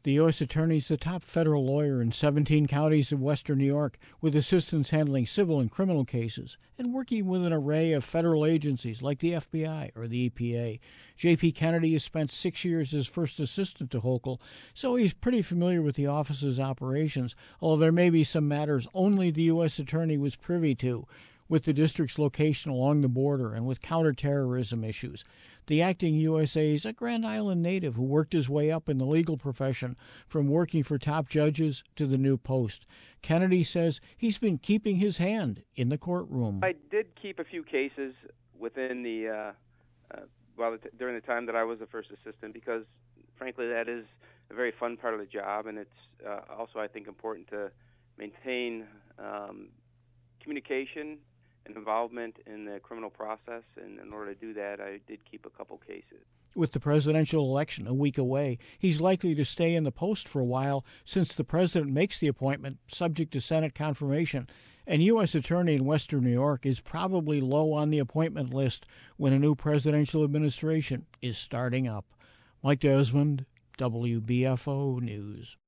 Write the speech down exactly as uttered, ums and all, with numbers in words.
The U S Attorney is the top federal lawyer in seventeen counties of western New York, with assistants handling civil and criminal cases, and working with an array of federal agencies like the F B I or the E P A. J P. Kennedy has spent six years as first assistant to Hochul, so he's pretty familiar with the office's operations, although there may be some matters only the U S Attorney was privy to, with the district's location along the border and with counterterrorism issues. The acting U S A is a Grand Island native who worked his way up in the legal profession, from working for top judges to the new post. Kennedy says he's been keeping his hand in the courtroom. I did keep a few cases within the uh, uh, well during the time that I was the first assistant, because frankly that is a very fun part of the job, and it's uh, also, I think, important to maintain um, communication and involvement in the criminal process, and in order to do that, I did keep a couple cases. With the presidential election a week away, he's likely to stay in the post for a while, since the president makes the appointment subject to Senate confirmation, and U S Attorney in western New York is probably low on the appointment list when a new presidential administration is starting up. Mike Desmond, W B F O News.